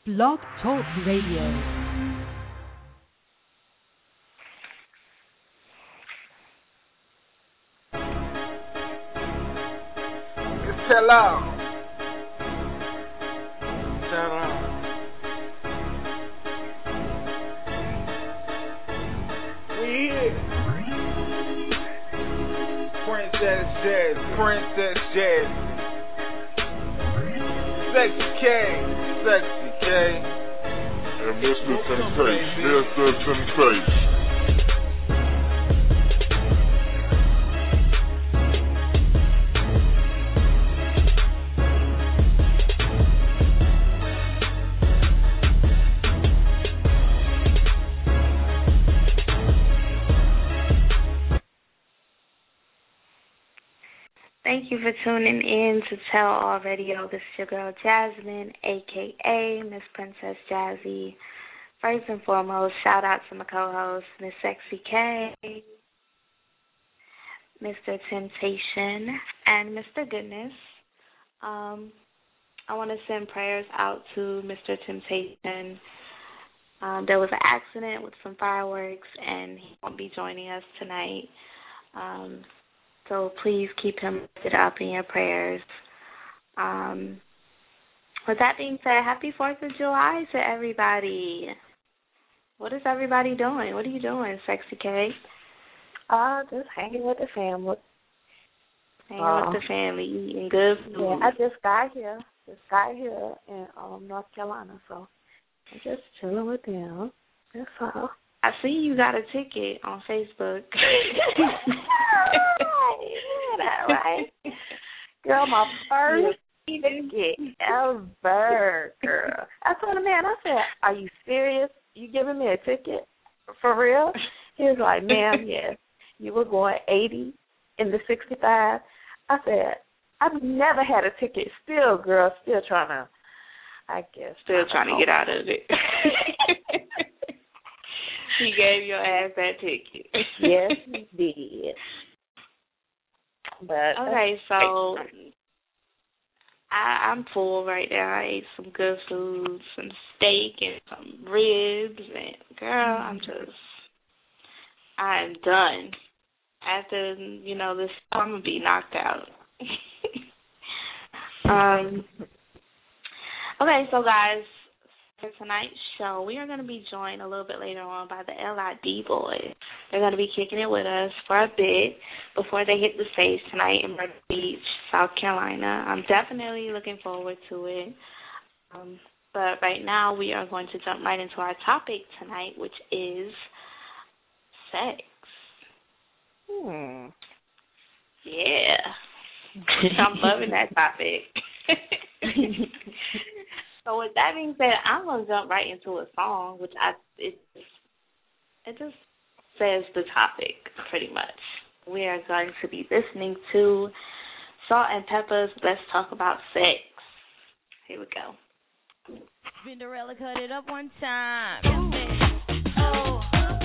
Blog Talk Radio. Tell out. Tell out. We here. Princess Jazz. Princess Jazz. Sexy K. Sexy K. And Mr. Temptation. Mr. Temptation. Thank you for tuning in to Tell All Radio. This is your girl Jasmine, a.k.a. Miss Princess Jazzy. First and foremost, shout out to my co-host, Miss Sexy K, Mr. Temptation, and Mr. Goodness. I want to send prayers out to Mr. Temptation. There was an accident with some fireworks, and he won't be joining us tonight. So please keep him lifted up in your prayers. With that being said, happy 4th of July to everybody. What is everybody doing? What are you doing, Sexy K? Just hanging with the family. Hanging with the family, eating good food. Yeah, I just got here. In North Carolina, so I'm just chilling with them. That's all. I see you got a ticket on Facebook. That right? Girl, my first ticket ever, girl. I told the man, I said, are you serious? You giving me a ticket? For real? He was like, ma'am, yes. You were going 80 in the 65. I said, I've never had a ticket. Still, girl, still trying to, I guess. Still trying to get out of it. He gave your ass that ticket. Yes, he did. But okay, so I'm full right now. I ate some good food, some steak and some ribs, and girl, I'm done. After this, I'm gonna be knocked out. Okay, so guys, for tonight's show, we are going to be joined a little bit later on by the LID boys. They're going to be kicking it with us for a bit before they hit the stage tonight in Myrtle Beach, South Carolina. I'm definitely looking forward to it. But right now, we are going to jump right into our topic tonight, which is sex. Yeah. I'm loving that topic. So with that being said, I'm going to jump right into a song, which it just says the topic pretty much. We are going to be listening to Salt-N-Pepa's Let's Talk About Sex. Here we go. Cinderella cut it up one time. Oh.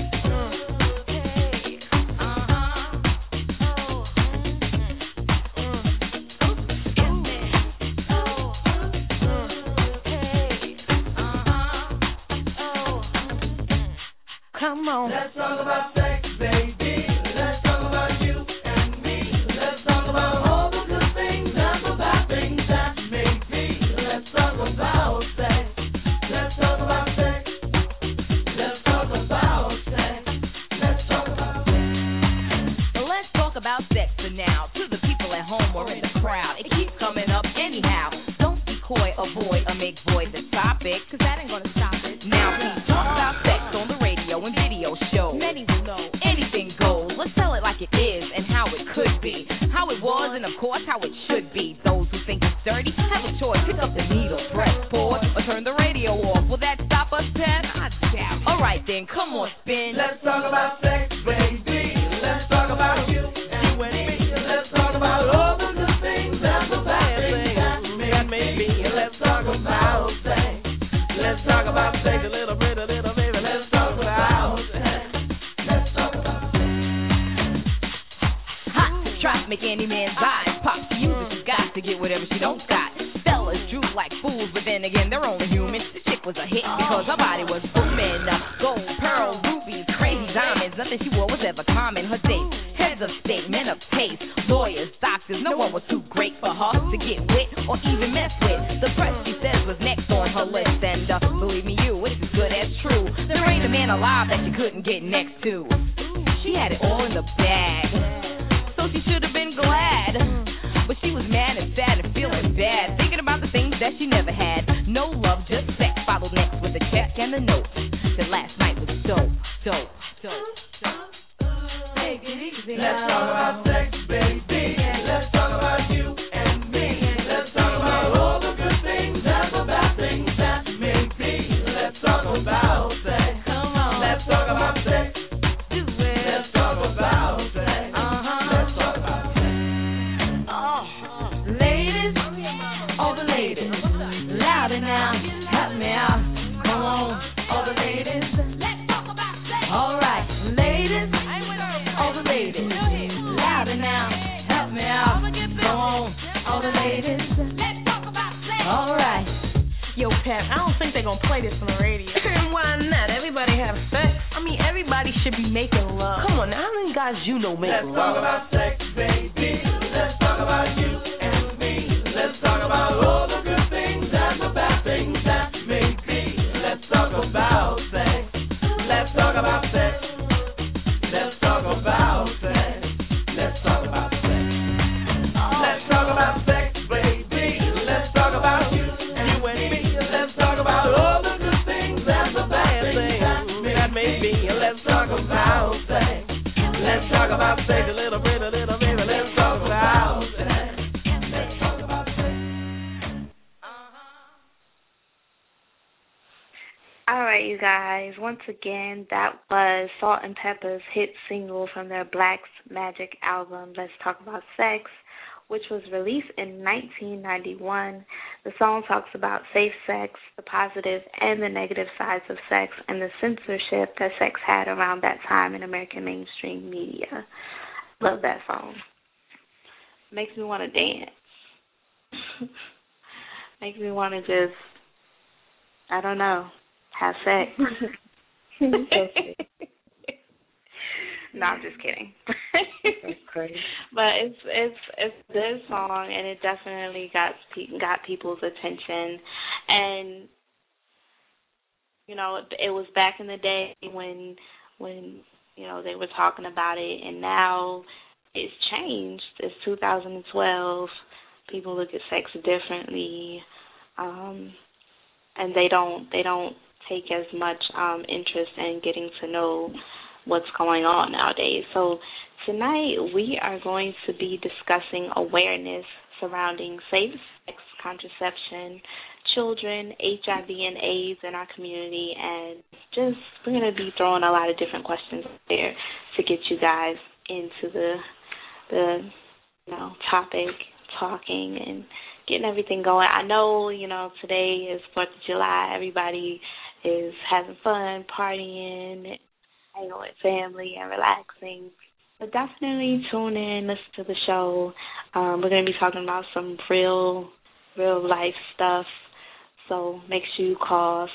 Come on. Let's talk about sex, baby. Let's talk about you and me. Let's talk about all the good things and the bad things that may be. Let's talk about sex. Let's talk about sex. Let's talk about sex. Let's talk about sex. Let's talk about sex for now. To the people at home or in the crowd, it keeps coming up anyhow. Don't be coy, avoid, or make void the topic, cause that ain't gonna stop it. Now please talk about sex on the radio and video show. Many will know anything goes. Let's tell it like it is and how it could be, how it was and of course how it should be. Those who think it's dirty have a choice. Pick up the needle, press pause, or turn the radio off. Will that stop us, Ted? I doubt. All right then, come on, spin. Let's talk about sex, baby. Let's talk about you and me. Let's talk about all the good things and the bad things that may be. Let's talk about sex. Let's talk about sex a little bit, baby. Let's talk about sex. Let's talk about sex. Hot, try to make any man's eyes pop. To use it, she's got to get whatever she don't got. Fellas droop like fools, but then again, they're only human. The chick was a hit because her body was booming. Gold, pearl, rubies, crazy diamonds. Nothing she wore was ever common. Her dates, heads of state, men of taste, lawyers, doctors. No one was too great for her to get with or even mess with. The press, she says, was next on her list. And believe me, it's as good as true. There ain't a man alive that she couldn't get next to. She had it all in the bag, so she should have been glad. But she was mad and sad and feeling bad, thinking about the things that she never had. No love, just sex. Followed next with a check and a note that last night was dope. Take it easy. Let's talk about sex, baby. Let's talk about you and me. Let's talk about all the good things and the bad things that may be. Let's talk about sex. Come on. Let's talk about sex. Do it. Let's talk about sex. Let's talk about sex. Ladies, all the ladies, louder now, help me out. Come on, all the ladies, let's talk about sex. All right, ladies, all the ladies, louder now, help me out. Come on, all the ladies, let's talk about sex. All right. Yo, Pat, I don't think they're going to play this on the radio. Why not? Everybody have sex. I mean, everybody should be making love. Come on, how many guys you know make Let's love? talk about sex, baby. Let's talk about you and me. Let's talk about all the good things and the bad things that may be. Let's talk about sex. Let's talk about sex. Let's talk about sex. Let's talk about sex. Let's talk about sex, baby. Let's talk about you and me. Let's talk about all the good things and the bad things that may be. Let's talk about sex. Let's talk about sex a little bit. Let's talk about sex. Let's talk about sex. All right, you guys. Once again, that was Salt and Pepper's hit single from their Black's Magic album, Let's Talk About Sex, which was released in 1991. The song talks about safe sex, the positive and the negative sides of sex, and the censorship that sex had around that time in American mainstream media. Love that song. Makes me want to dance. Makes me want to just, I don't know, have sex. No, I'm just kidding. That's crazy. But it's a good song, and it definitely got people's attention. And you know, it was back in the day when you know they were talking about it, and now it's changed. It's 2012. People look at sex differently, and they don't take as much interest in getting to know what's going on nowadays. So tonight we are going to be discussing awareness surrounding safe sex, contraception, children, HIV and AIDS in our community, and just we're going to be throwing a lot of different questions there to get you guys into the topic, talking and getting everything going. I know, today is 4th of July. Everybody is having fun, partying, hanging with family and relaxing. But definitely tune in, listen to the show. We're going to be talking about some real life stuff. So make sure you call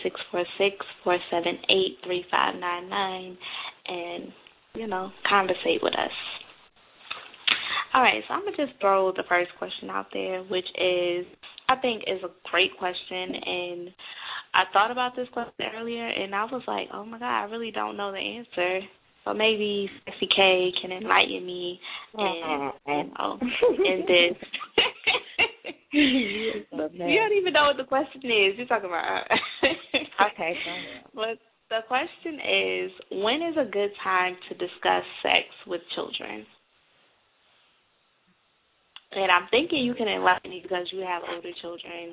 646-478-3599 and, conversate with us. All right, so I'm going to just throw the first question out there, which I think is a great question. And I thought about this question earlier, and I was like, oh, my God, I really don't know the answer. So maybe Sexy K can enlighten me in this. You don't even know what the question is. You're talking about. Okay. But the question is, when is a good time to discuss sex with children? And I'm thinking you can enlighten me because you have older children.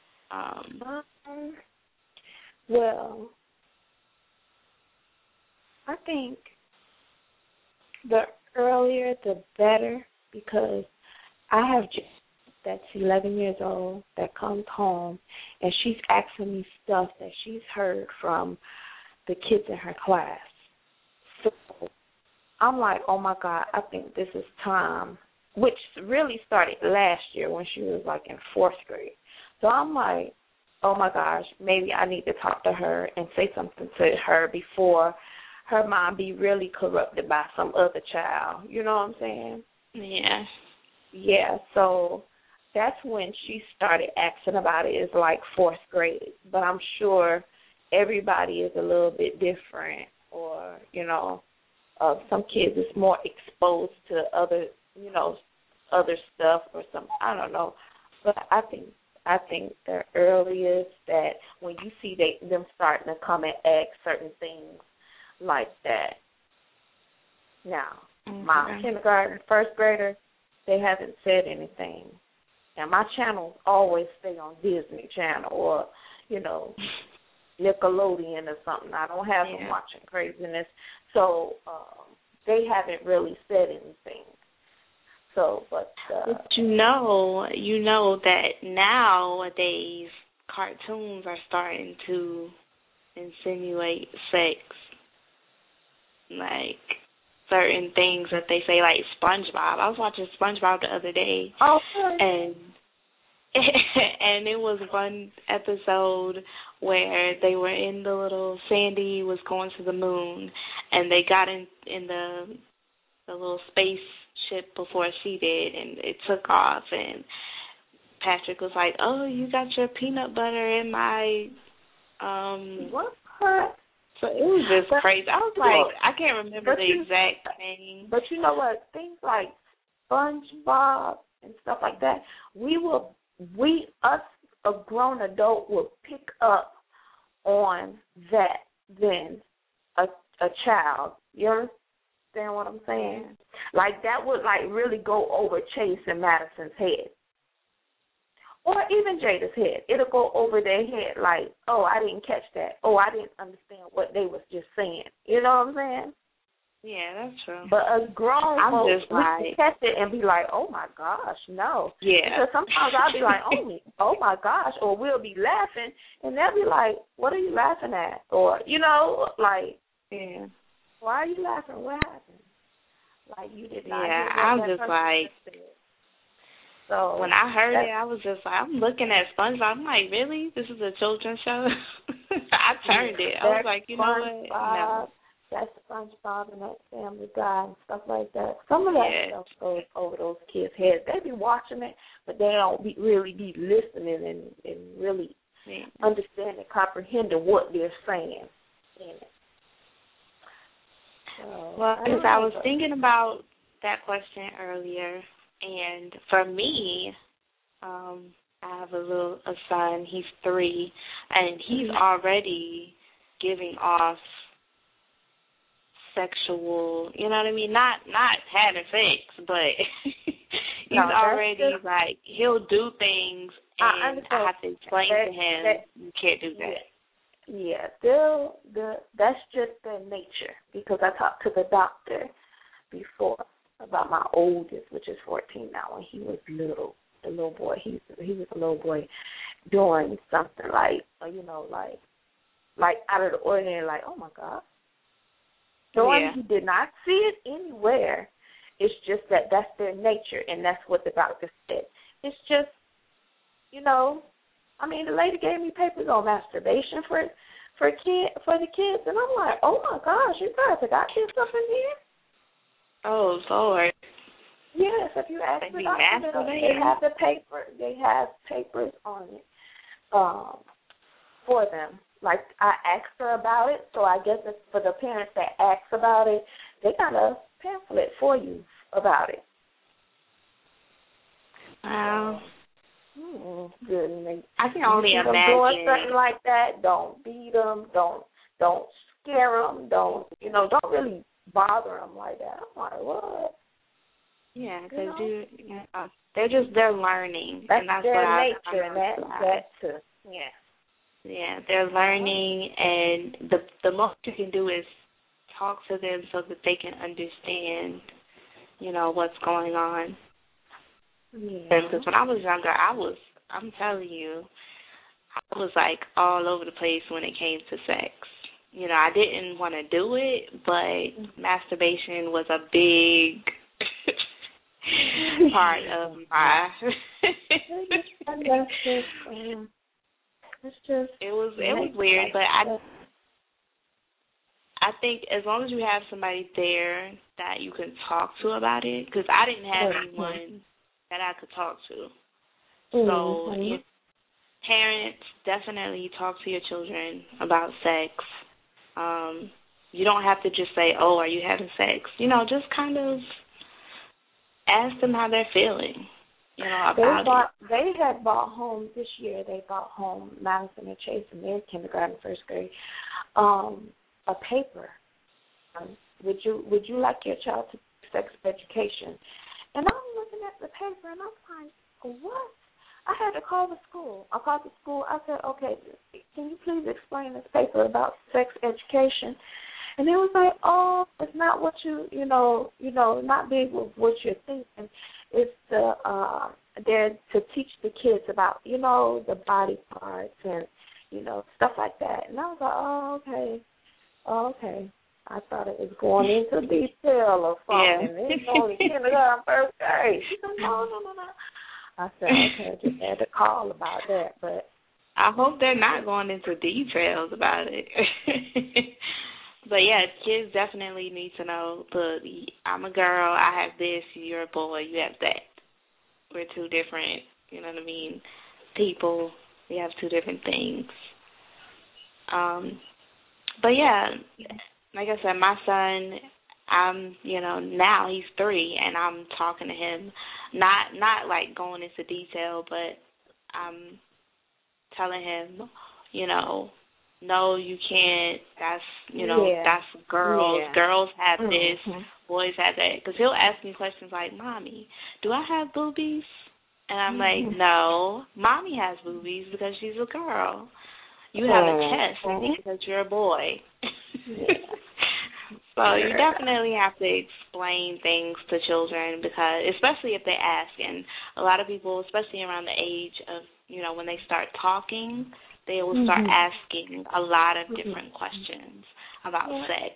Well, I think the earlier the better, because I have that's 11 years old that comes home and she's asking me stuff that she's heard from the kids in her class. So I'm like, oh, my God, I think this is time, which really started last year when she was like in 4th grade. So I'm like, oh my gosh, maybe I need to talk to her and say something to her before her mind be really corrupted by some other child. You know what I'm saying? Yeah. Yeah, so that's when she started asking about it. It's like 4th grade. But I'm sure everybody is a little bit different, or, you know, some kids is more exposed to other, you know, other stuff or some, I don't know. But I think the earliest that when you see them starting to come and ask certain things like that. Now, my kindergarten, 1st graders, they haven't said anything. And my channels always stay on Disney Channel or, you know, Nickelodeon or something. I don't have them watching craziness. So they haven't really said anything. So, but you know that nowadays cartoons are starting to insinuate sex, like certain things that they say, like SpongeBob. I was watching SpongeBob the other day, and it was one episode where they were in the little Sandy was going to the moon, and they got in the little spaceship before she did, and it took off, and Patrick was like, "Oh, you got your peanut butter in my what?" So it was just crazy. I was like, I can't remember the exact thing. But you know what? Things like SpongeBob and stuff like that, us, a grown adult, will pick up on that than a child. You understand what I'm saying? Like, that would, like, really go over Chase and Madison's head. Or even Jada's head. It'll go over their head like, oh, I didn't catch that. Oh, I didn't understand what they was just saying. You know what I'm saying? Yeah, that's true. But us grown folks, just like, we can catch it and be like, oh, my gosh, no. Yeah. Because sometimes I'll be like, oh, my gosh, or we'll be laughing, and they'll be like, what are you laughing at? Or, you know, like, yeah, why are you laughing? What happened? Like, you did not hear what I'm just like, said. So when I heard it, I was just like, I'm looking at SpongeBob. I'm like, really? This is a children's show? I turned it. I was like, you know what? No. That's SpongeBob and that Family Guy and stuff like that. Some of that stuff goes over those kids' heads. They be watching it, but they don't really be listening and really understanding, comprehending what they're saying in it. So, well, because I was thinking about that question earlier, and for me, I have a son. He's 3, and he's already giving off sexual, you know what I mean? Not having sex, but he's already like, he'll do things, and I have to explain to him, you can't do that. Yeah, that's just their nature, because I talked to the doctor before about my oldest, which is 14 now, when he was little, the little boy. He was a little boy doing something like, you know, like out of the ordinary, like, oh, my God. He did not see it anywhere. It's just that's their nature, and that's what the doctor said. It's just, you know, I mean, the lady gave me papers on masturbation for the kids, and I'm like, oh, my gosh, you guys have got this stuff in here? Oh, Lord. Yes, if you ask the doctor, they have papers on it for them. Like, I asked her about it, so I guess it's for the parents that ask about it, they got a pamphlet for you about it. Wow. Good. I can only imagine. Doing something like that, don't beat them, don't scare them, don't really bother them like that. I'm like, what? Yeah, because they're learning. That's and that's their what nature, and that too. Yeah. Yeah, they're learning, and the most you can do is talk to them so that they can understand, you know, what's going on. Yeah. Because when I was younger, I'm telling you, I was like all over the place when it came to sex. You know, I didn't want to do it, but masturbation was a big part of my It's just it was weird, but I think as long as you have somebody there that you can talk to about it, because I didn't have anyone that I could talk to. So parents, definitely talk to your children about sex. You don't have to just say, "Oh, are you having sex?" Just kind of ask them how they're feeling. About it. They had brought home this year. They brought home Madison and Chase in their kindergarten, first grade, a paper. Would you like your child to sex education? And I'm looking at the paper and I'm like, what? I had to call the school. I called the school. I said, okay, can you please explain this paper about sex education? And they was like, oh, it's not what not big with what you're thinking. It's there to teach the kids about, the body parts and, stuff like that. And I was like, oh, okay. I thought it was going into detail or something. Yeah. It's only kindergarten, first grade. She said, no. I said, okay, I just had to call about that. But I hope they're not going into details about it. But, yeah, kids definitely need to know, look, I'm a girl, I have this, you're a boy, you have that. We're two different, people. We have two different things. But, yeah, like I said, my son, now he's 3, and I'm talking to him, not like going into detail, but I'm telling him, no, you can't. That's girls. Yeah. Girls have this. Boys have that. Because he'll ask me questions like, Mommy, do I have boobies? And I'm like, no. Mommy has boobies because she's a girl. You have a chest because you're a boy. So you definitely have to explain things to children, because especially if they ask. And a lot of people, especially around the age of, when they start talking, they will start asking a lot of different questions about sex.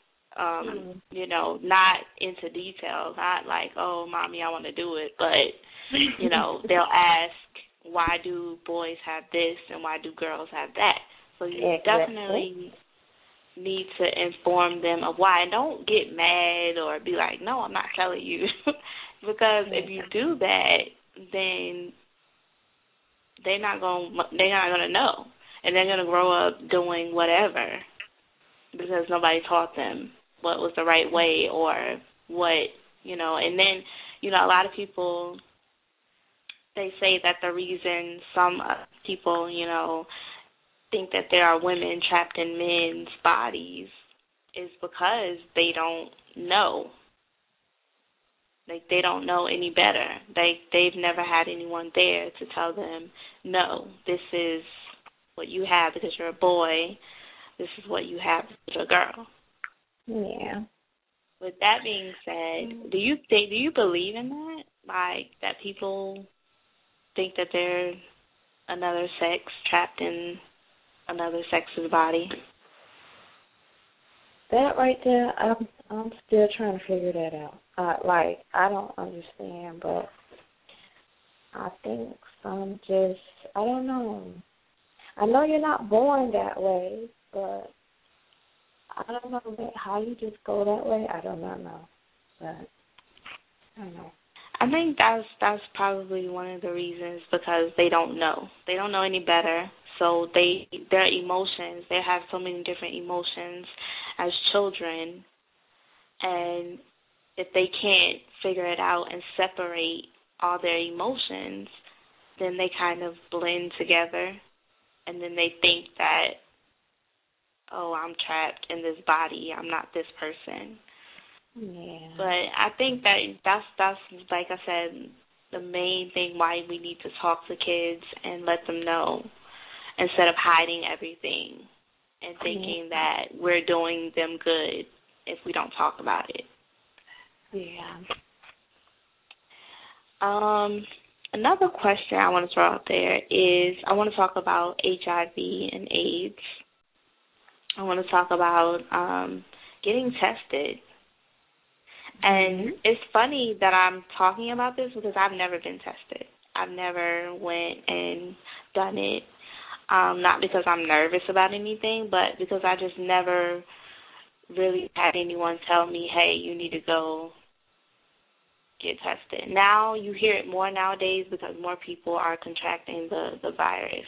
Not into detail, not like, oh, Mommy, I want to do it, but, they'll ask, why do boys have this and why do girls have that? So you definitely need to inform them of why. And don't get mad or be like, no, I'm not telling you. Because if you do that, then they're not gonna know, and they're gonna grow up doing whatever because nobody taught them what was the right way or what, And then, a lot of people, they say that the reason some people, think that there are women trapped in men's bodies is because they don't know. Like, they don't know any better. They've never had anyone there to tell them, no, this is what you have because you're a boy. This is what you have because you're a girl. Yeah. With that being said, do you believe in that? Like, that people think that they're another sex trapped in another sex's body? That right there, I'm still trying to figure that out. I don't understand, but I think some just, I don't know. I know you're not born that way, but I don't know how you just go that way. I don't know, but I don't know. I think that's probably one of the reasons, because they don't know. They don't know any better. So their emotions, they have so many different emotions as children, and if they can't figure it out and separate all their emotions, then they kind of blend together, and then they think that, oh, I'm trapped in this body, I'm not this person. Yeah. But I think that's like I said, the main thing why we need to talk to kids and let them know, instead of hiding everything and thinking that we're doing them good if we don't talk about it. Yeah. Another question I want to throw out there is, I want to talk about HIV and AIDS. I want to talk about getting tested. And it's funny that I'm talking about this because I've never been tested. I've never went and done it. not because I'm nervous about anything, but because I just never really had anyone tell me, hey, you need to go get tested. Now you hear it more nowadays because more people are contracting the virus.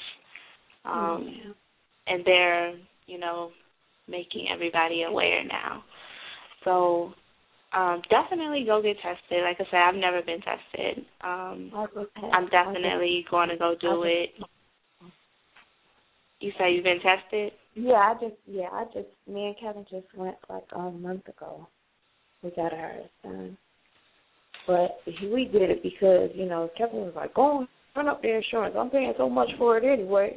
And they're, making everybody aware now. So definitely go get tested. Like I said, I've never been tested. I'm definitely going to go do it. You say you've been tested? Yeah, me and Kevin just went like a month ago. We got ours done. But we did it because, Kevin was like, go run up the insurance. I'm paying so much for it anyway.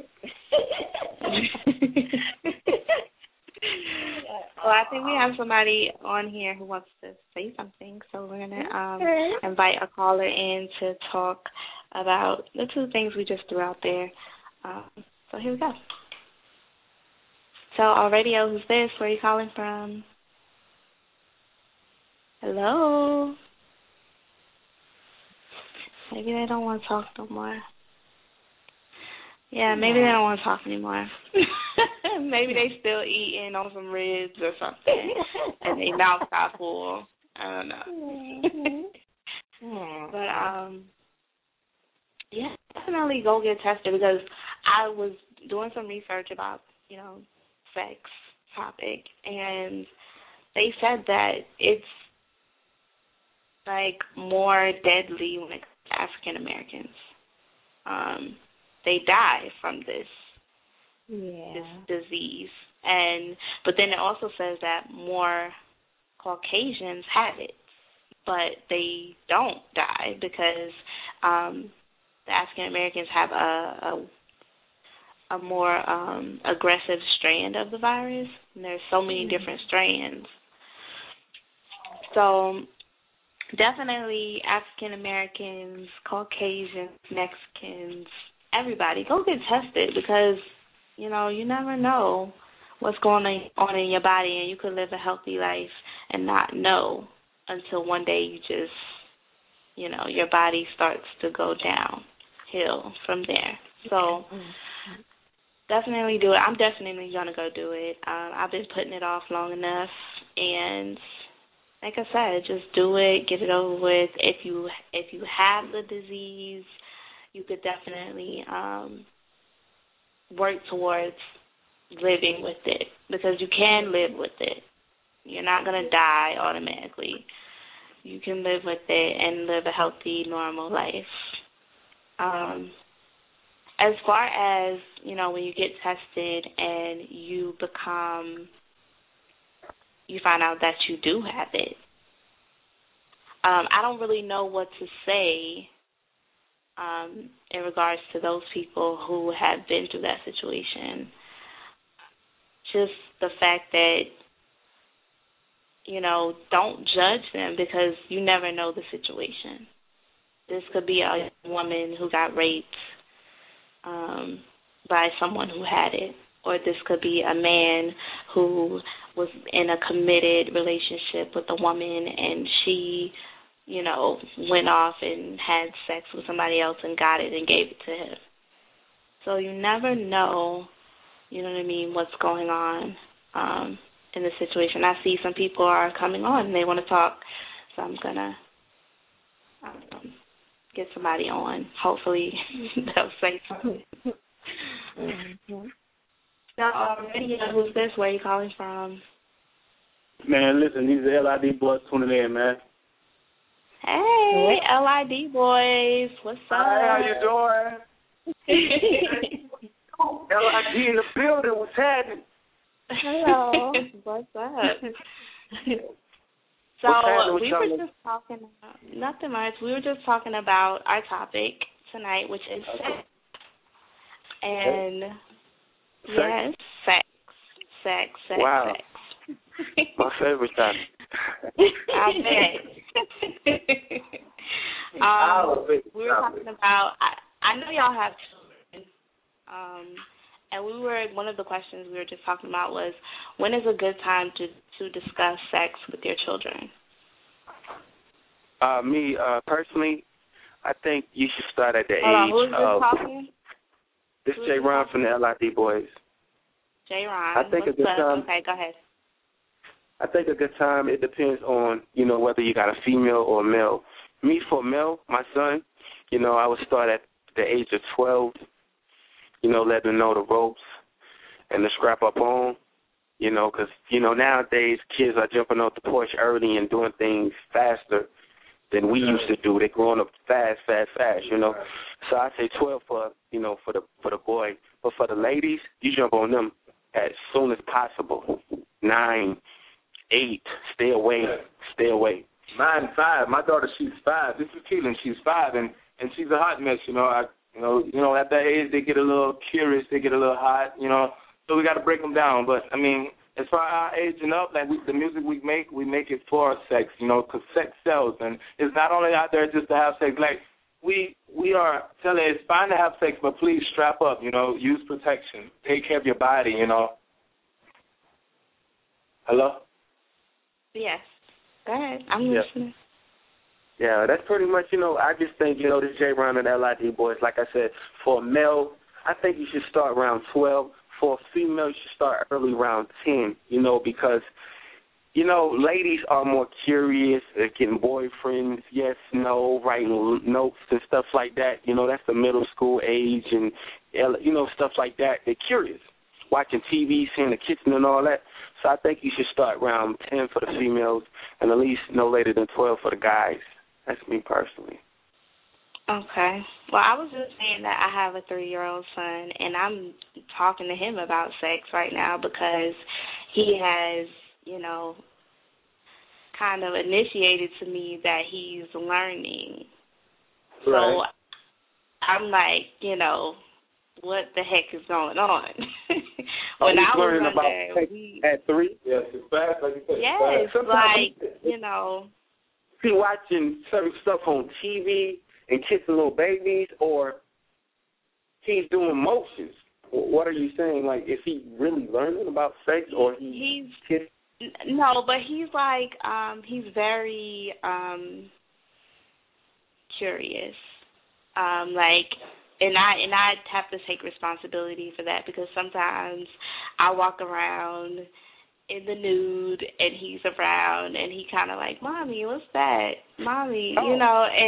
Well, I think we have somebody on here who wants to say something, so we're going to invite a caller in to talk about the two things we just threw out there. So here we go. So, our radio, who's this? Where are you calling from? Hello? Maybe they don't want to talk no more. Yeah, maybe they don't want to talk anymore. Maybe they still eating on some ribs or something, and their mouth got full. I don't know. But, yeah, definitely go get tested because I was doing some research about, sex topic, and they said that it's, like, more deadly when it comes to African Americans. They die from this disease. But then it also says that more Caucasians have it, but they don't die because the African Americans have a more aggressive strand of the virus, and there's so many different strands. So definitely African Americans, Caucasians, Mexicans, everybody, go get tested because, you never know what's going on in your body, and you could live a healthy life and not know until one day you just, your body starts to go downhill from there. So definitely do it. I'm definitely going to go do it. I've been putting it off long enough, and like I said, just do it, get it over with. If you have the disease, you could definitely work towards living with it because you can live with it. You're not going to die automatically. You can live with it and live a healthy, normal life. As far as, when you get tested and you find out that you do have it, I don't really know what to say in regards to those people who have been through that situation. Just the fact that, don't judge them because you never know the situation. This could be a woman who got raped by someone who had it, or this could be a man who was in a committed relationship with a woman and she went off and had sex with somebody else and got it and gave it to him. So you never know, what's going on in the situation. I see some people are coming on and they want to talk, so I'm going to get somebody on. Hopefully they'll say something. Now, who's this? Where are you calling from? Man, listen, these are LID boys tuning in, man. Hey, LID boys. What's up? Hi, how you doing? LID in the building. What's happening? Hello. What's up? So we were just talking about nothing much. We were just talking about our topic tonight, which is sex. And yes, sex. Wow. Sex. My favorite topic. I bet. We were talking about. I know y'all have children. And one of the questions we were just talking about was, when is a good time to discuss sex with your children? Me personally, I think you should start at the Hold on, age who is of. this talking? This is Jay Ron from the LID Boys. Jay Ron, I think what's a good up? time. Okay, go ahead. I think a good time, it depends on, whether you got a female or a male. Me, for male, my son, I would start at the age of 12, let them know the ropes and the scrap up on, because, nowadays kids are jumping off the porch early and doing things faster than we used to do. They're growing up fast, So I say 12 for the boy. But for the ladies, you jump on them as soon as possible. 9, 8, stay away. 9, 5. My daughter, she's 5. This is Keelan. She's 5, and she's a hot mess. At that age they get a little curious, they get a little hot. So we got to break them down. But I mean, as far as our aging up, like the music we make it for sex. Because sex sells, and it's not only out there just to have sex. Like we are telling it's fine to have sex, but please strap up. Use protection. Take care of your body. Hello. Yes. Go ahead. I'm listening. Yeah, that's pretty much, I just think, this Jay Ron and LID Boys, like I said, for a male, I think you should start around 12. For a female, you should start early around 10, because, ladies are more curious, they're getting boyfriends, yes, no, writing notes and stuff like that. That's the middle school age and, stuff like that. They're curious, watching TV, seeing the kitchen and all that. So I think you should start around 10 for the females and at least no later than 12 for the guys. That's me personally. Okay. Well, I was just saying that I have a 3-year-old son, and I'm talking to him about sex right now because he has, kind of initiated to me that he's learning. Right. So I'm like, what the heck is going on? When I was under, at 3? Yes, it's fast, like you said. Yes, like, He watching certain stuff on TV and kissing little babies, or he's doing motions. What are you saying? Like, is he really learning about sex, or he's kissing? No, but he's like, he's very curious. And I have to take responsibility for that because sometimes I walk around in the nude and he's around and he kind of like, Mommy, what's that? Mommy, and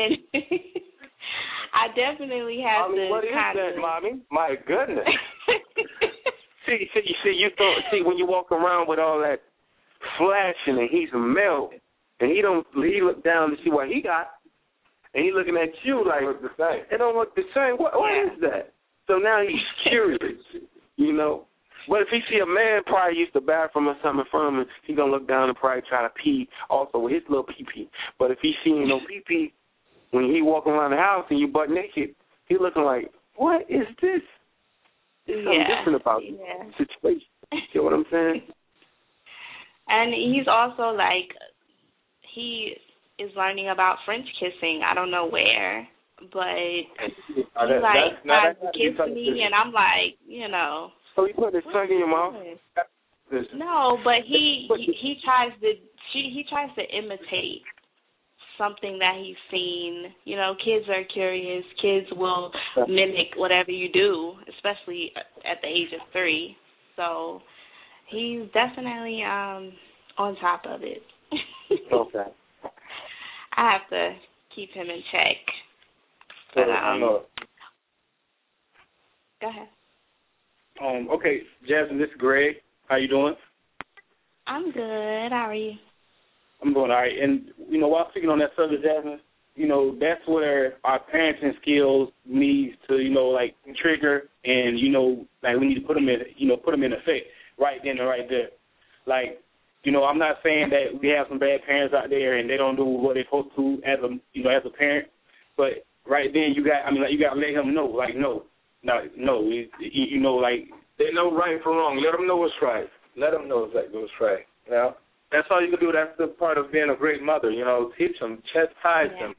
I definitely have Mommy, to what is kind that, of. Mommy? My goodness. See, when you walk around with all that flashing and he's a male and he look down to see what he got. And he's looking at you like, it don't look the same. What is that? So now he's curious, But if he see a man probably use the bathroom or something in front of him, he's going to look down and probably try to pee also with his little pee-pee. But if he seeing no pee-pee, when he walking around the house and you butt naked, he looking like, what is this? There's something different about the situation. You know what I'm saying? And he's also like, he is learning about French kissing. I don't know where, but he tries to kiss me, and I'm like, So he put his tongue in your mouth? No, but he tries to imitate something that he's seen. Kids are curious. Kids will mimic whatever you do, especially at the age of 3. So he's definitely on top of it. Okay. I have to keep him in check. But, go ahead. Okay, Jasmine, this is Greg. How you doing? I'm good. How are you? I'm doing all right. And, while speaking on that subject, Jasmine, that's where our parenting skills needs to, trigger and, we need to put them in effect right then and right there. Like, I'm not saying that we have some bad parents out there and they don't do what they're supposed to as a parent, but right then you got to let him know, like, no, they know right from wrong. Let them know what's right. Let them know exactly what's right. That's all you can do. That's the part of being a great mother. Teach them, chastise them.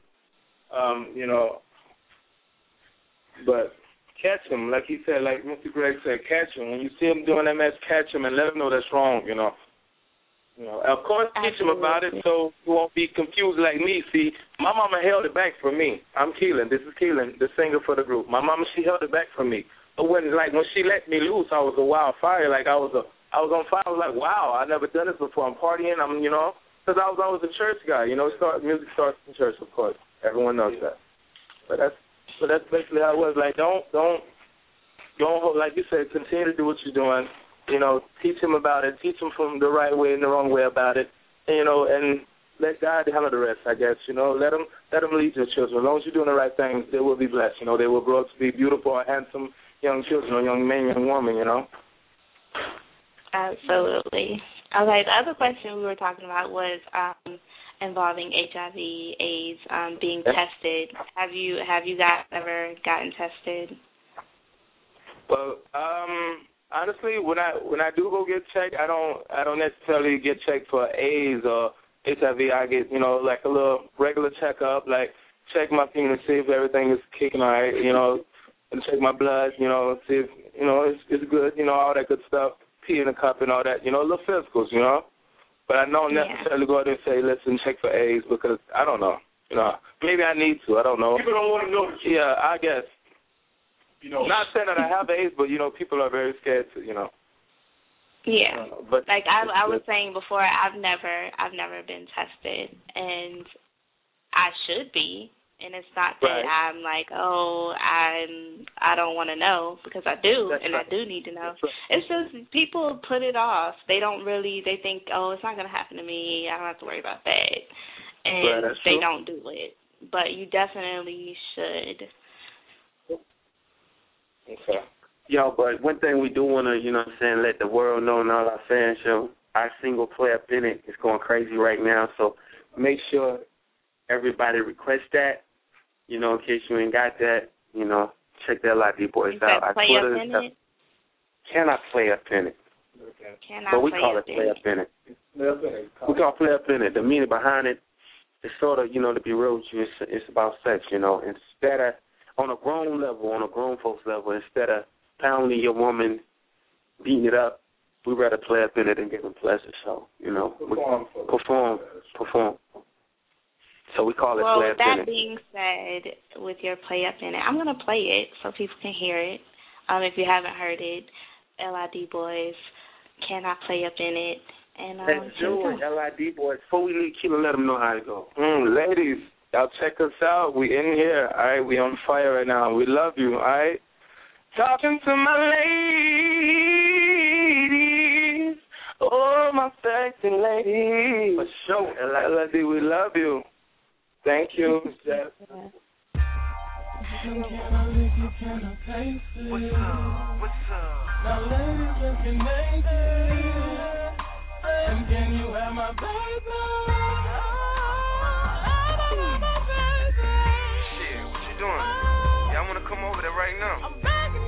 But catch them, like he said, like Mr. Greg said, catch them. When you see them doing that mess, catch them and let them know that's wrong. Of course, teach them about it so you won't be confused like me. See, my mama held it back for me. I'm Keelan. This is Keelan, the singer for the group. My mama, she held it back from me. when she let me loose, I was a wildfire. Like I was on fire. I was like, wow, I've never done this before. I'm partying. Because I was always a church guy. Music starts in church, of course. Everyone knows that. But that's basically how it was. Like don't like you said, continue to do what you're doing. Teach them about it. Teach them from the right way and the wrong way about it. And let God handle the rest, I guess. Let them lead your children. As long as you're doing the right things, they will be blessed. They will grow up to be beautiful or handsome young children or young men, young women, Absolutely. Okay, the other question we were talking about was involving HIV, AIDS, being tested. Have you guys ever gotten tested? Well, honestly, when I do go get checked, I don't necessarily get checked for AIDS or HIV. I get like a little regular checkup, like check my penis, see if everything is kicking all right, and check my blood, see if it's good, all that good stuff. Pee in a cup and all that, little physicals, But I don't necessarily go out there and say, listen, check for AIDS because I don't know. Maybe I need to. I don't know. People don't want to know. Yeah, I guess. Not saying that I have AIDS, but people are very scared to, Yeah, but like I was saying before, I've never been tested, and I should be. And it's not that I'm like, I don't want to know, because I do, I do need to know. It's just people put it off. They think, it's not going to happen to me. I don't have to worry about that. And they don't do it. But you definitely should. Okay. Yo, but one thing we do want to, let the world know and all our fans, our single Player Bennett is going crazy right now. So make sure everybody request that. In case you ain't got that, check the LID Boys out. Our Twitter and stuff. Cannot Player Bennett. Cannot but we call it Player Bennett. We call it Player Bennett. The meaning behind it is sort of, to be real with you, it's about sex, Instead of, on a grown level, on a grown folks level, instead of pounding your woman, beating it up, we rather play up in it and give them pleasure. So, perform. So we call it Well, play with up in that it. being said, with your play up in it, I'm going to play it so people can hear it. If you haven't heard it, LID Boys, Can I Play Up in It? And Let's do it, LID Boys. Before we leave, Keila, let them know how to go. Ladies, y'all check us out. We in here, all right? We on fire right now. We love you, all right? Talking to my ladies. Oh, my sexy ladies. For sure, LID, we love you. Thank you. Can I lick it, can I taste it? What's up? Now ladies, let me make it. And can you have my baby? Shit, what you doing? Y'all wanna come over there right now? I'm begging.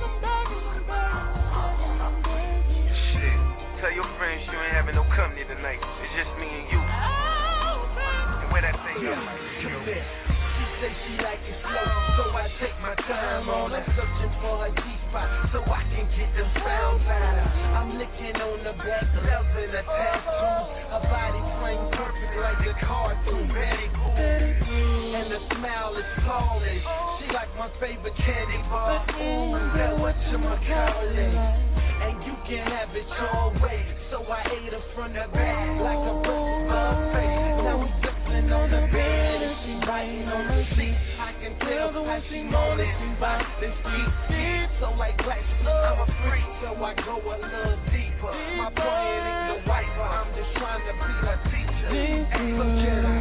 Shit, tell your friends you ain't having no company tonight. It's just me and you. And where that thing is. Say she like it slow, so I take my time on her, searching for a G-spot, so I can get them sounds out of. I'm licking on the back, loving the tattoos, her body frame perfect like a cartoon, very cool, and the smile is flawless. She like my favorite candy bar, ooh, that whatchamacallit, and you can have it your way, so I ate her from the back like a buffet. Now we dripping on the bed and she biting on the seat. I can tell the way she moaning, she bites and sweet. So like black, I'm a freak, so I go a little deeper. My brain ain't the wiper, I'm just trying to be a teacher. Hey, look at her.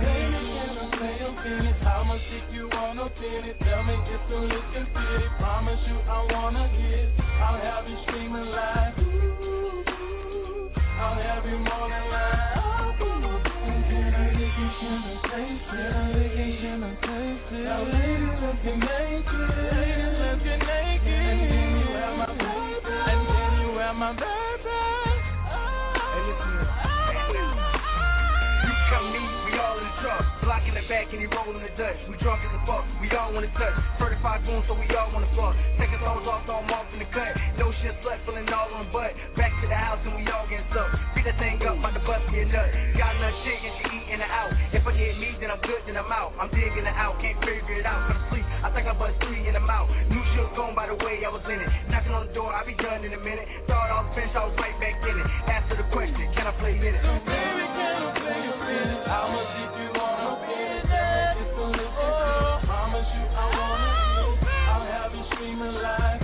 How much if you wanna fit it? Tell me just so you can fit it. Promise you I wanna get. I'll have you screaming like ooh. I'll have you moaning like oh. Can I lick it? Can I taste it? Can I lick it? Can I taste it? Now ladies, let's get naked. Ladies, let's get naked. And can you have my baby? And can you have my baby? Hey, listen here. You come me, we all in the truck. Block in the back and he rollin' the Dutch. We drunk as a fuck, we all wanna touch. 35 goons, so we all wanna fuck. Take our clothes off, throw them off in the cut. No shit, slut, feeling all on the butt. Back to the house and we all getting stuck. Beat that thing up, about to bust me a nut. Got enough shit and she eatin'. in and out. If I get me, then I'm good, then I'm out. I'm digging it out, can't figure it out. Go to sleep, I think I bust 3 in the mouth. New shit gone by the way I was in it. Knocking on the door, I'll be done in a minute. Thought I was finished, I was right back in it. Answer the question, can I play in it? So baby, can I play a minute? How much if you wanna play it? It's a little promise you I wanna get. I'll have you screaming like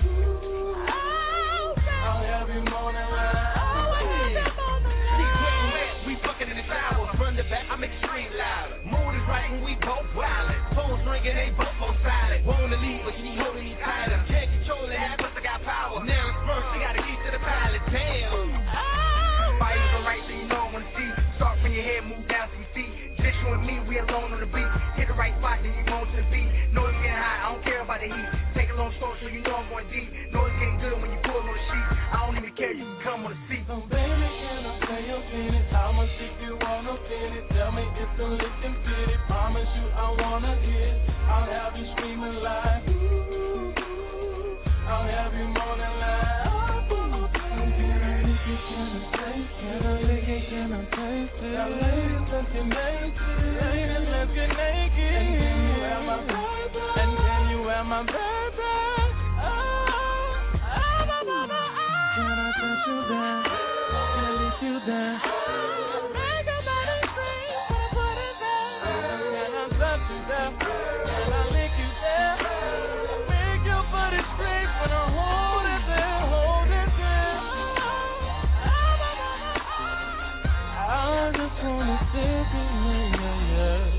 I'll have you moaning like we fucking in the shower. Run the back, I'm extreme loud. Mood is right and we both wildin'. Phones ringing, they both silent. Wanna leave, but you holding me tighter. Can't control it, plus I got power. Now it's first, I gotta get to the pilot. Damn. Fight is the right thing you know I wanna see. Start from your head, move down to your feet. Just you and me, we alone on the beat. Hit the right spot, then you moan to the beat. Know it's getting hot, I don't care about the heat. Take a long stroke so you know I'm going deep. Know it's getting good when you pull on the sheet. I don't even care, you can come on the seat. So baby, can I play a minute? How much if you wanna fit it? Tell me it's a lick and fit it. Promise you I wanna get. I'll have you screaming like ooh. I'll have you moaning like oh. Can I lick it? Can I taste it? Can I lick it? Can I taste it? Now ladies, let's get naked. Ladies, let's get naked. And can you have my baby? And can you have my baby? Can I touch you down? Can I lick you down? Make your body scream, put it down. Can I touch you down? Can I lick you down? Make your body scream when I hold it down, hold it down. I just wanna take it, yeah.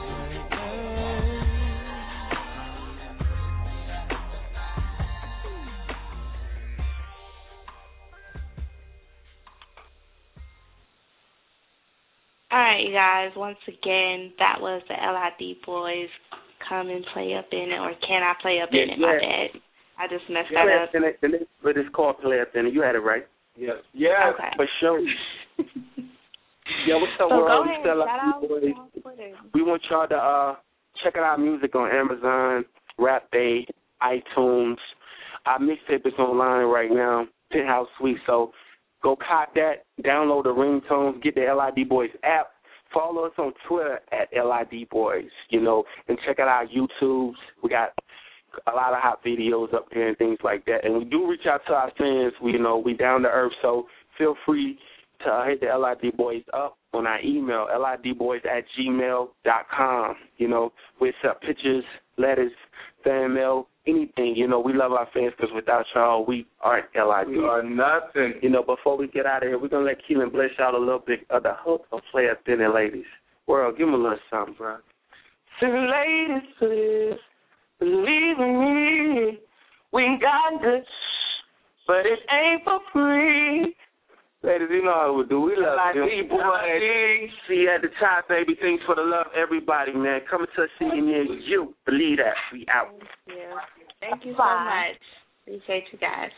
All right, you guys. Once again, that was the LID Boys. Come and play up in it, or can I play up in it? My bad. I just messed that up. But it's called Play Up in it. You had it right. Yeah, okay. For sure. Yeah, what's up, so world? Go ahead. We want y'all to check out our music on Amazon, Rap Day, iTunes. Our mixtape is online right now, Penthouse Suite. So go cop that, download the ringtones, get the LID Boys app. Follow us on Twitter at LID Boys, and check out our YouTubes. We got a lot of hot videos up there and things like that. And we do reach out to our fans. We down to earth, so feel free to hit the LID Boys up on our email, lidboys@gmail.com. We accept pictures, letters, fan mail, anything. We love our fans because without y'all, we aren't LID. We are nothing. Before we get out of here, we're going to let Keelan bless out a little bit of the hook of Play Up In It, ladies. World, give them a little something, bro. To the ladies, please, believe in me. We got this, but it ain't for free. Ladies, you know how we do. We love you. See you at the top, baby. Thanks for the love, everybody, man. Coming to a city near you. Believe that. We out. Thank you. Thank you so much. Appreciate you guys.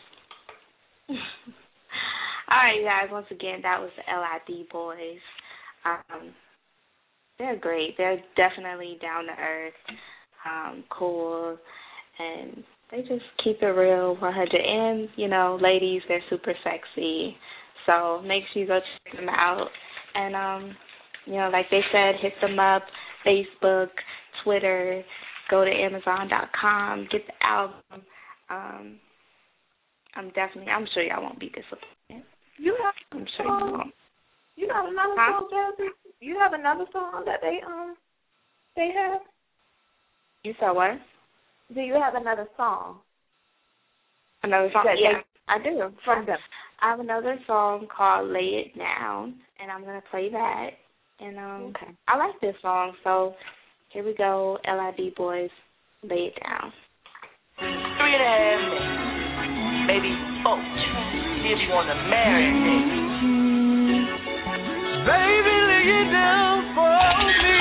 All right, you guys. Once again, that was the LID Boys. They're great. They're definitely down to earth, cool, and they just keep it real, 100. And ladies, they're super sexy. So make sure you go check them out. And, like they said, hit them up, Facebook, Twitter, go to Amazon.com, get the album. I'm sure y'all won't be disappointed. I'm sure you won't. You have another song, Jazzy? You have another song that they have? You said what? Do you have another song? Another song? Yeah, I do. From them. I have another song called Lay It Down, and I'm going to play that. And I like this song, so here we go, LID Boys, Lay It Down. 3.5 minutes, maybe 4. If you want to marry me. Baby, lay it down for me,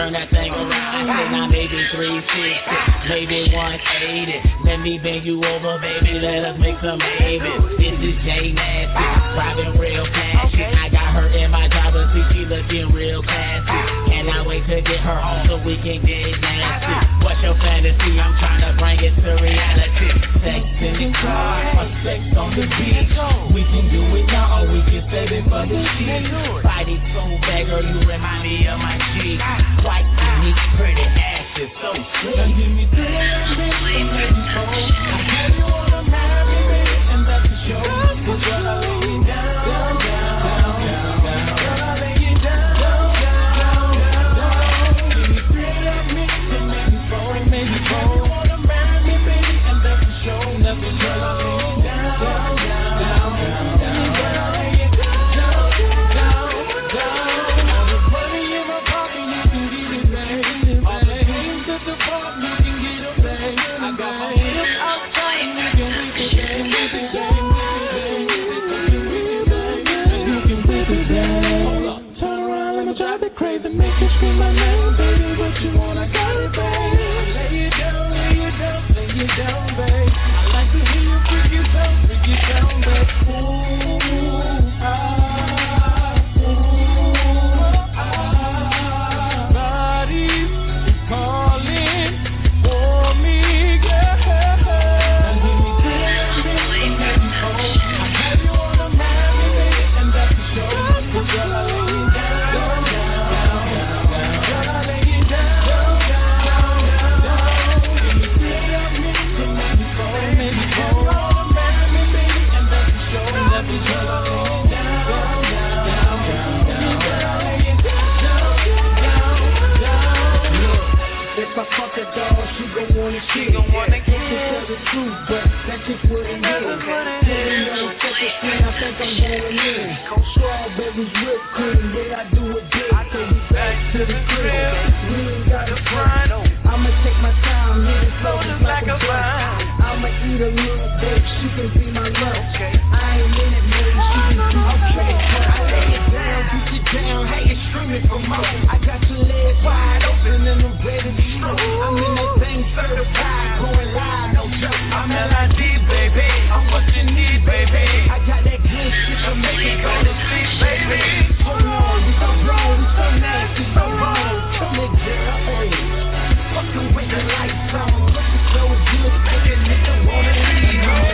turn that thing around. I say now maybe 360, maybe 180. Let me bend you over, baby, let us make some babies. This is J Nasty, driving real flashy. I got her in my driver's seat, she looking real classy. Cannot wait to get her home so we can get nasty. What's your fantasy? I'm trying to bring it to reality. Sex in the car, or sex on the beach. We can do it now or we can save it for the sheet. Body so bad, girl, you remind me of my G. Quite unique, pretty ashes, so sweet. Now give me three, I tell you wanna marry me, and that's the show. Cause girl, I lay you down, down, down, down, down. Girl, I lay you down, down, down, down, down. Give me 3 minutes and maybe 4, maybe 4. You wanna marry me, baby, and that's the show. Never girl, I lay you down, down, down, down, down. Girl, I lay you down, down, down, down. All the money in my pocket, you can get it, baby. All the things at the bar, you can get it, baby. I got my hips outside, and you can whip it, baby. Crazy, make you scream my name, baby. What you want, I got it, babe. Lay you down, lay you down, lay you down, babe. I like to hear you freak you down, babe. Ooh, bodies calling for me, girl. And give me 3 minutes, I have you on a marry, baby, and that's the show. Cause girl, I lay you down. If I fuck a dog, she gon' wanna kill. Can't tell the truth, but that's just what it is. I think I'm going in. Strawberries, whipped cream, yeah, I do it big. So we back to the crib. We ain't got a front. I'ma take my time, hit it slow just like a vine. I'ma eat a little bit, she can be my lunch. I ain't in it, man, she can do okay. I lay it down, push it down, hey, it's screaming for more. I got your legs wide open and I'm ready to smoke. I'm in that thing certified, going live, no joke. I'm LID, baby, I'm what you need, baby. I got that good shit to make it go to sleep, baby. Hold on, we so wrong, we so nasty, so wrong. Come here, girl, hey. Fucking with the lights on, looking so good, make a nigga wanna leave home.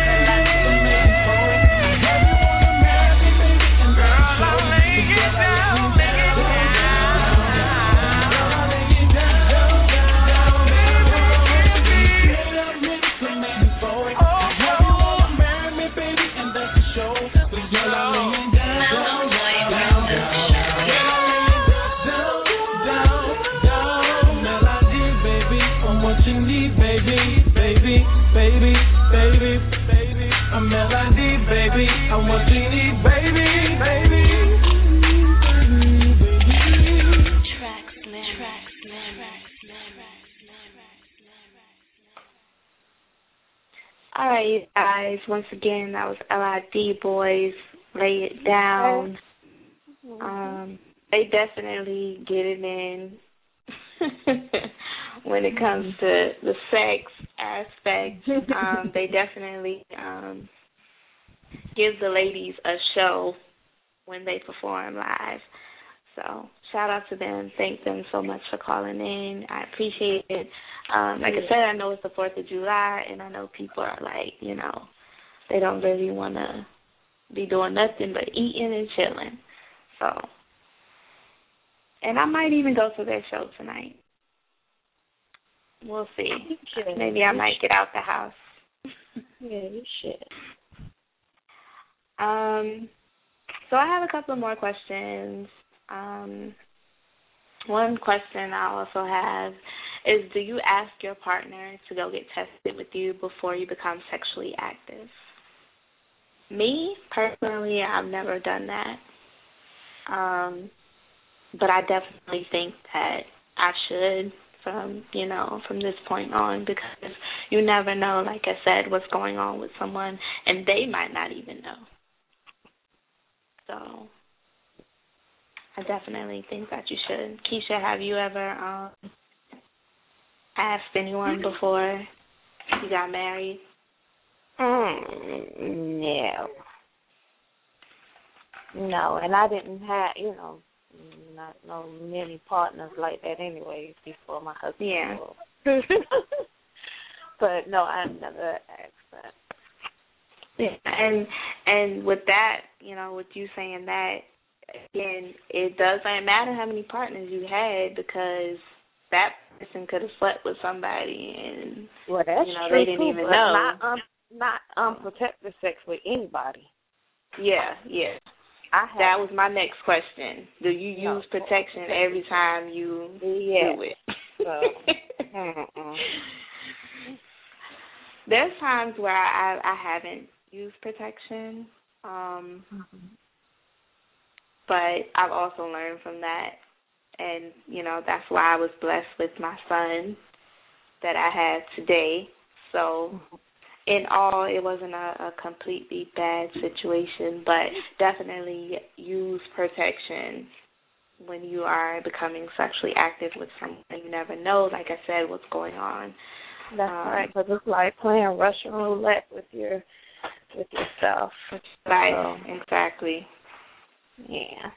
I'm LID, baby. I'm what you need, baby, baby. All right, you guys. Once again, that was LID Boys. Lay It Down. They definitely get it in when it comes to the sex aspect. They definitely give the ladies a show when they perform live. So shout out to them. Thank them so much for calling in. I appreciate it. Like I said, I know it's the 4th of July, and I know people are like, you know, they don't really want to be doing nothing but eating and chilling. So, and I might even go to their show tonight. We'll see. Maybe I might get out the house. Yeah, you should. So I have a couple more questions. One question I also have is, do you ask your partner to go get tested with you before you become sexually active? Me, personally, I've never done that. But I definitely think that I should from this point on, because you never know, like I said, what's going on with someone, and they might not even know. So I definitely think that you should. Keisha, have you ever asked anyone before you got married? No, and I didn't have, not no many partners like that anyway before my husband. Yeah. But no, I've never asked that. Yeah, and with that, with you saying that, again, it doesn't matter how many partners you had because that person could have slept with somebody and well, that's true, they didn't even know. Not unprotected sex with anybody. Yeah. That was my next question. Do you use protection every time you do it? There's times where I haven't used protection, but I've also learned from that, and that's why I was blessed with my son that I have today. So in all, it wasn't a completely bad situation, but definitely use protection when you are becoming sexually active with someone. You never know, like I said, what's going on. That's right, because it's like playing Russian roulette with yourself. Right, exactly. Yeah.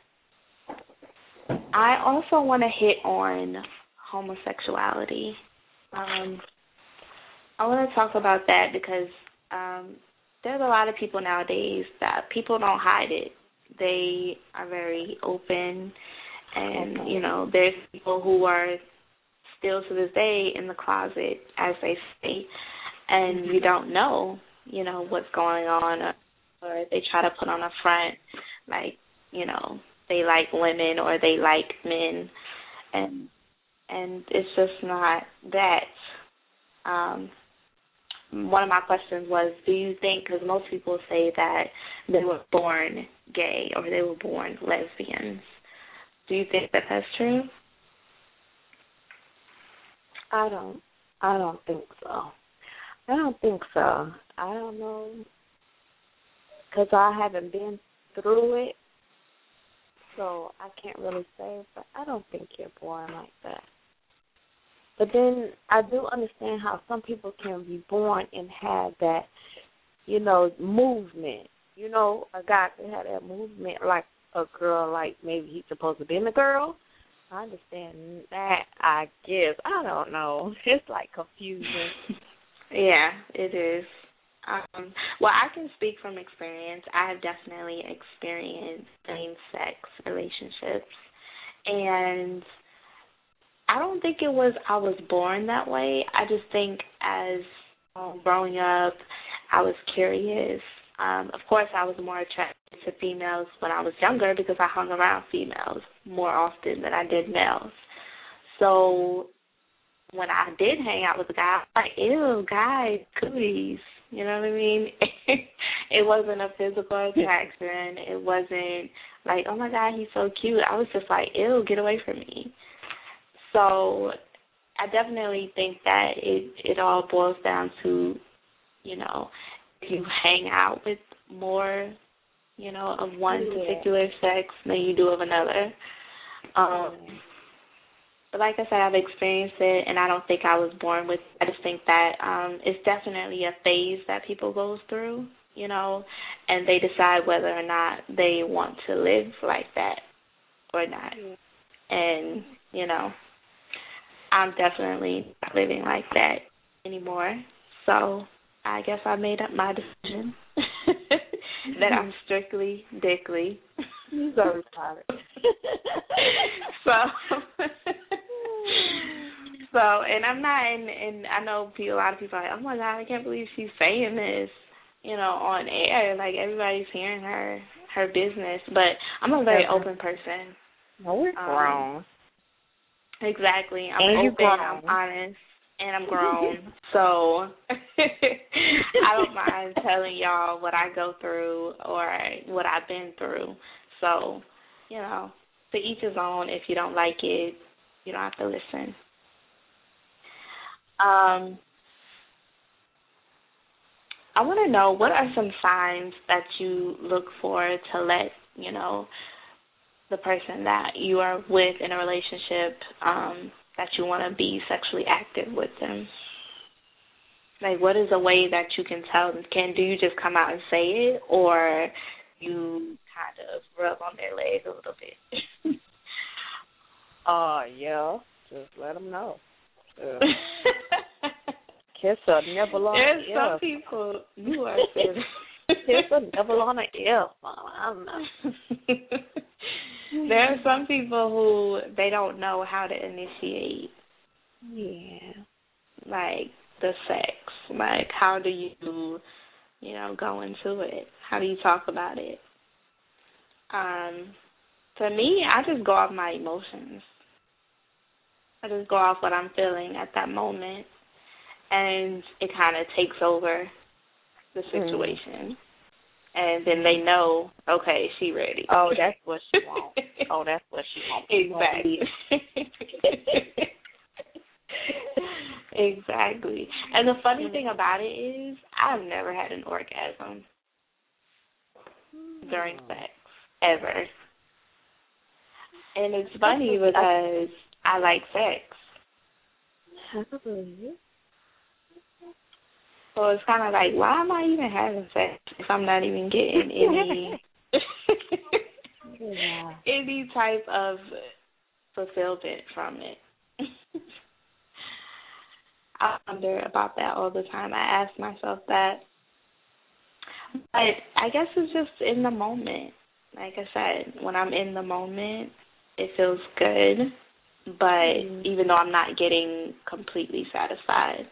I also want to hit on homosexuality. I want to talk about that because there's a lot of people nowadays that people don't hide it. They are very open, and, there's people who are still to this day in the closet, as they say, and you don't know, what's going on, or they try to put on a front, like, they like women or they like men, and it's just not that. One of my questions was, do you think, because most people say that they were born gay or they were born lesbians, do you think that that's true? I don't think so. I don't know, because I haven't been through it, so I can't really say, but I don't think you're born like that. But then I do understand how some people can be born and have that, movement. A guy can have that movement like a girl, like maybe he's supposed to be a girl. I understand that, I guess. I don't know. It's like confusing. Yeah, it is. Well, I can speak from experience. I have definitely experienced same-sex relationships, and I don't think it was I was born that way. I just think as growing up, I was curious. Of course, I was more attracted to females when I was younger because I hung around females more often than I did males. So when I did hang out with a guy, I was like, ew, guys, cooties. You know what I mean? It wasn't a physical attraction. It wasn't like, oh, my God, he's so cute. I was just like, ew, get away from me. So I definitely think that it all boils down to, if you hang out with more, of one particular sex than you do of another. But like I said, I've experienced it, and I don't think I was born with it. I just think that it's definitely a phase that people go through, and they decide whether or not they want to live like that or not. And, I'm definitely not living like that anymore. So I guess I made up my decision that I'm strictly dickly. You so retarded. So, and I'm not, and I know a lot of people are like, oh my God, I can't believe she's saying this, on air. Like, everybody's hearing her business. But I'm a very open person. No, we're grown. Exactly. I'm open, I'm honest, and I'm grown. So I don't mind telling y'all what I go through or what I've been through. So, to each his own. If you don't like it, you don't have to listen. I want to know, what are some signs that you look for to let, the person that you are with in a relationship, that you want to be sexually active with them? Like, what is a way that you can tell them? Do you just come out and say it, or you kind of rub on their legs a little bit? Yeah, just let them know. Kiss a nibble on There's the ear. some people, you are saying, kiss a nibble on the ear. I don't know. There are some people who they don't know how to initiate. Yeah. Like the sex. Like, how do you, go into it? How do you talk about it? For me, I just go off my emotions. I just go off what I'm feeling at that moment, and it kind of takes over the situation. And then they know, okay, she ready. Oh, that's what she wants. That's what she wants. Exactly. Exactly. And the funny thing about it is I've never had an orgasm during sex, ever. And it's funny because I like sex. So it's kind of like, why am I even having sex if I'm not even getting any type of fulfillment from it? I wonder about that all the time. I ask myself that. But I guess it's just in the moment. Like I said, when I'm in the moment, it feels good. But even though I'm not getting completely satisfied.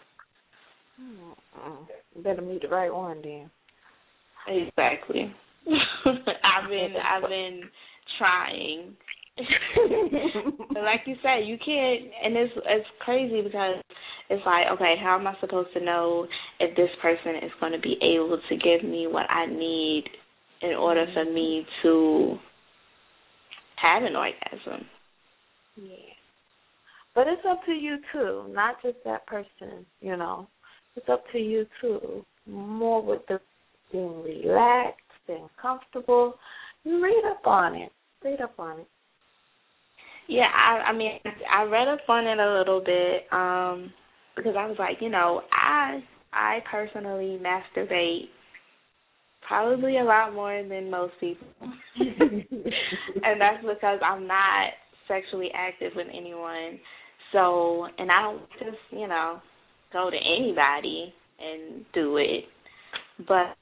You better meet the right one then. Exactly. I've been trying. But like you said, you can't, and it's crazy because it's like, okay, how am I supposed to know if this person is going to be able to give me what I need in order for me to have an orgasm? Yeah. But it's up to you too, not just that person, It's up to you too. More with the being relaxed and comfortable. You read up on it. Yeah, I mean, I read up on it a little bit because I was like, I personally masturbate probably a lot more than most people. And that's because I'm not sexually active with anyone. So, and I don't just, go to anybody and do it. But,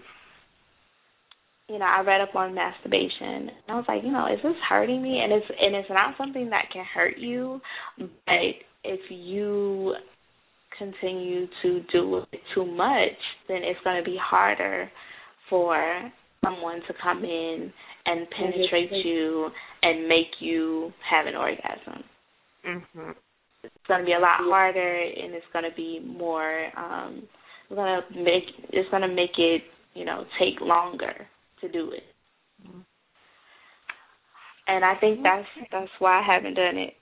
I read up on masturbation, and I was like, is this hurting me? And it's not something that can hurt you, but if you continue to do it too much, then it's going to be harder for someone to come in and penetrate you and make you have an orgasm. Mm-hmm. It's going to be a lot harder, and it's going to be more. It's going to make it, take longer to do it. Mm-hmm. And I think that's why I haven't done it.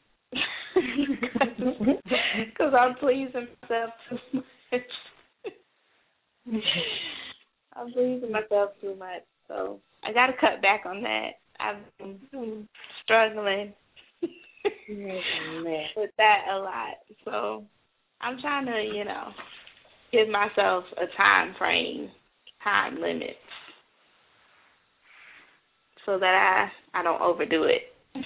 Because I'm pleasing myself too much. I'm pleasing myself too much. So I got to cut back on that. I've been struggling with that a lot. So I'm trying to, give myself a time frame, time limits, so that I don't overdo it.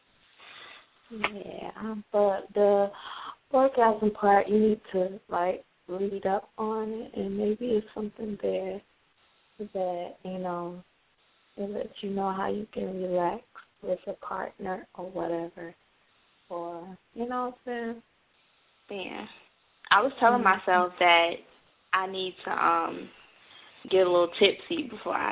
Yeah, but the orgasm part, you need to, read up on it, and maybe it's something there that, it lets you know how you can relax with a partner or whatever. Or, you know what I'm saying? Yeah. I was telling myself that I need to get a little tipsy before I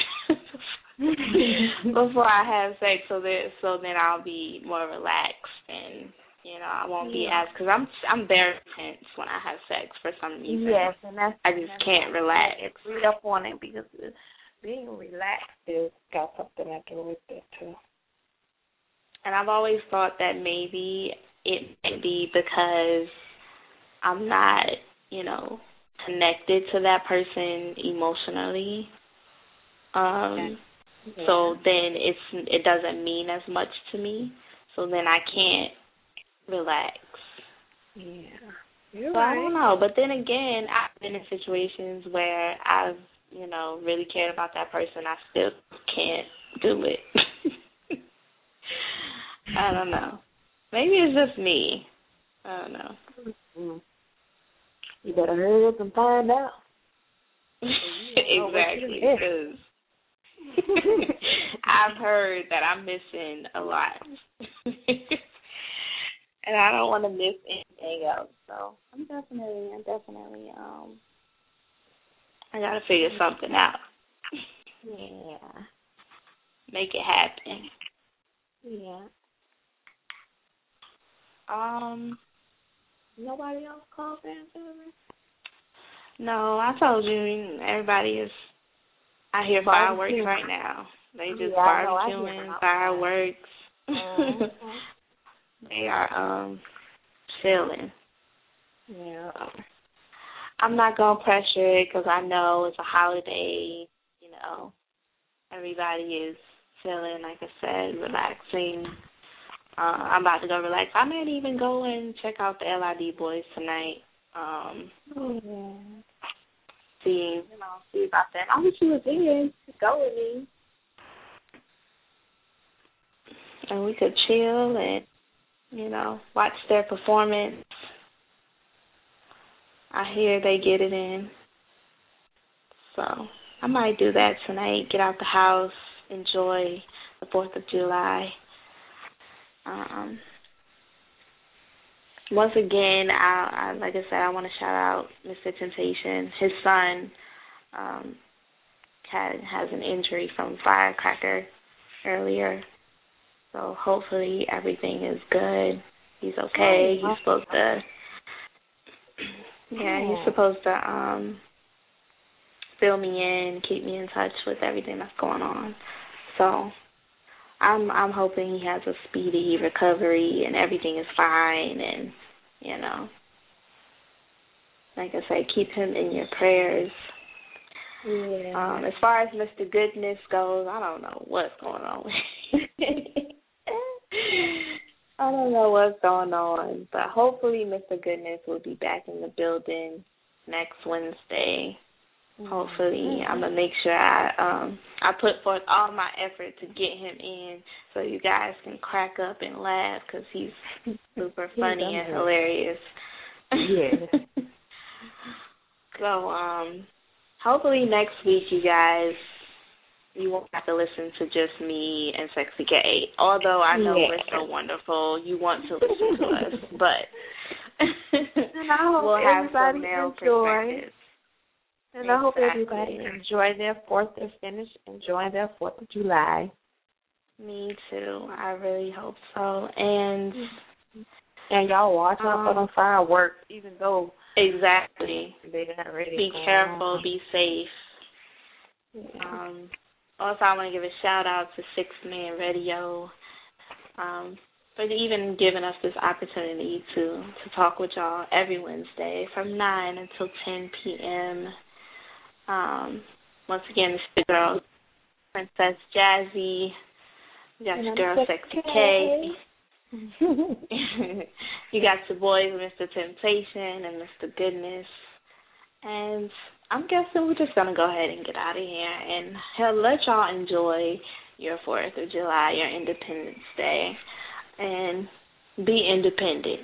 have sex, so then I'll be more relaxed, and I won't be as, because I'm very tense when I have sex for some reason. Yes, and I just can't relax. Read up on it, because being relaxed has got something to do with it too. And I've always thought that maybe it might be because I'm not, connected to that person emotionally. So then it doesn't mean as much to me. So then I can't relax. Yeah. So I don't know. But then again, I've been in situations where I've, really cared about that person. I still can't do it. I don't know. Maybe it's just me. I don't know. Mm-hmm. You better hurry up and find out. Exactly, because I've heard that I'm missing a lot. And I don't want to miss anything else. So I'm definitely I gotta figure something out. Yeah. Make it happen. Yeah. Nobody else called in? No, I told you I hear fireworks right now. They just barbecuing, fireworks. Mm-hmm. They are chilling. Yeah. I'm not going to pressure it because I know it's a holiday, Everybody is chilling, like I said, relaxing. I'm about to go relax. I might even go and check out the LID boys tonight. See about that. I wish you was in. Go with me. And we could chill and, watch their performance. I hear they get it in. So I might do that tonight, get out the house, enjoy the 4th of July. Once again, I like I said, I want to shout out Mr. Temptation. His son has an injury from firecracker earlier. So hopefully everything is good. He's okay. He's supposed to he's supposed to fill me in, keep me in touch with everything that's going on. So I'm hoping he has a speedy recovery and everything is fine and, like I say, keep him in your prayers. Yeah. As far as Mr. Goodness goes, I don't know what's going on. I don't know what's going on, but hopefully Mr. Goodness will be back in the building next Wednesday. Hopefully, I'm gonna make sure I put forth all my effort to get him in, so you guys can crack up and laugh because he's super funny and hilarious. Yeah. So, hopefully next week, you guys, you won't have to listen to just me and Sexy K. Although I know we're so wonderful, you want to listen to us, but we'll have some male perspectives. And I hope everybody enjoy their 4th of finish, enjoy their 4th of July. Me too. I really hope so. And y'all watch out for the fireworks, even though exactly. They're not ready. Be careful. Be safe. Yeah. Also, I want to give a shout out to 6 Man Radio for even giving us this opportunity to talk with y'all every Wednesday from 9 until 10 p.m. Once again, it's the girl, Princess Jazzy. You got your girl, Sexy K. You got your boys, Mr. Temptation and Mr. Goodness. And I'm guessing we're just going to go ahead and get out of here and let y'all enjoy your 4th of July, your Independence Day, and be independent.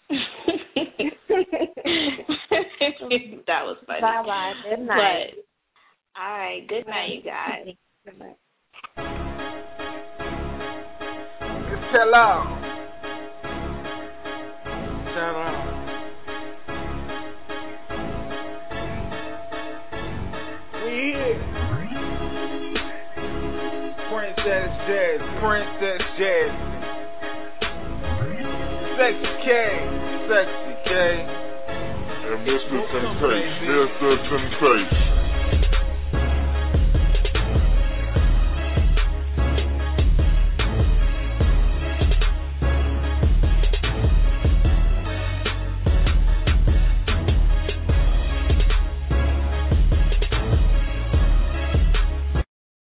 That was funny. Bye-bye. Good night. All right. Good night, you guys. Good night. Tell out. Shout out. We here. Princess Jazz. Sexy K. And Mr. Temptation.